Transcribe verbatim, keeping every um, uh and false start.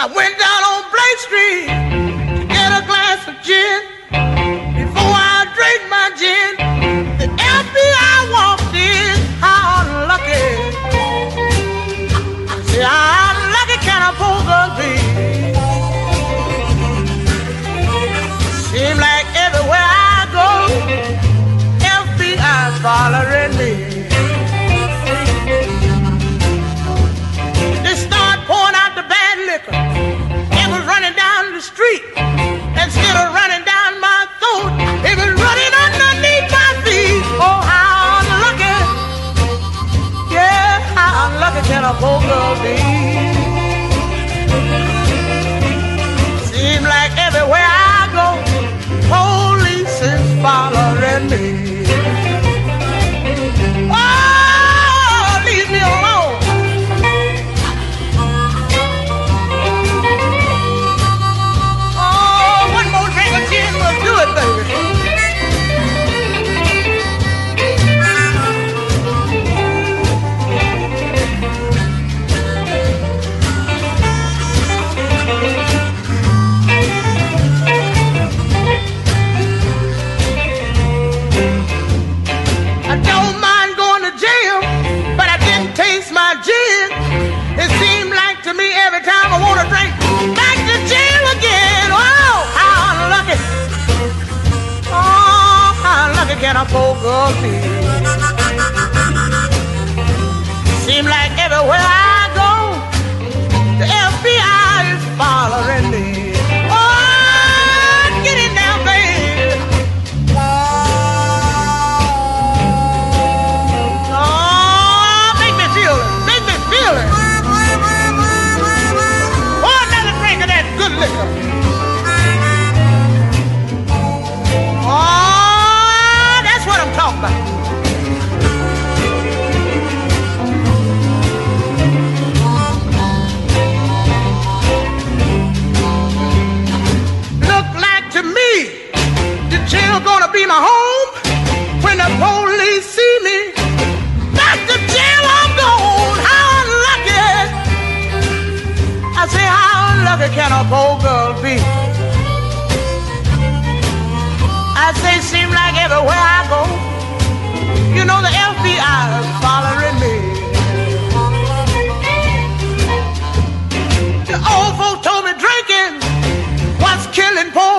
I went down on Blake Street to get a glass of gin. Before I drank my gin, the F B I walked in. How unlucky. I said, how unlucky can a poor girl be? Seems like everywhere I go, F B I following me. They start pouring out the bad liquor. It was running down the street. Instead of running down my throat, it was running underneath my feet. Oh, how unlucky. Yeah, how unlucky can a poor girl be? Seems like everywhere I go, police is following me. Oh, leave me alone. Oh, one more drink of gin will do it, baby. I don't mind going to jail, but I didn't taste my gin. It seemed like to me every time I want to drink, back to jail again. Oh, how unlucky. Oh, how unlucky can a poor girl be? Seems like everywhere I go, the F B I is following me. Oh, get it now, baby. Oh, make me feel it. Make me feel it. Oh, another drink of that good liquor. Oh, that's what I'm talking about. Look like to me, the jail gonna be my home. When the police see me, back to jail I'm gone. How unlucky. I say, how unlucky can a poor girl be? I say, seem like everywhere I go, you know the F B I is following me. The old folks told me drinking was killing poor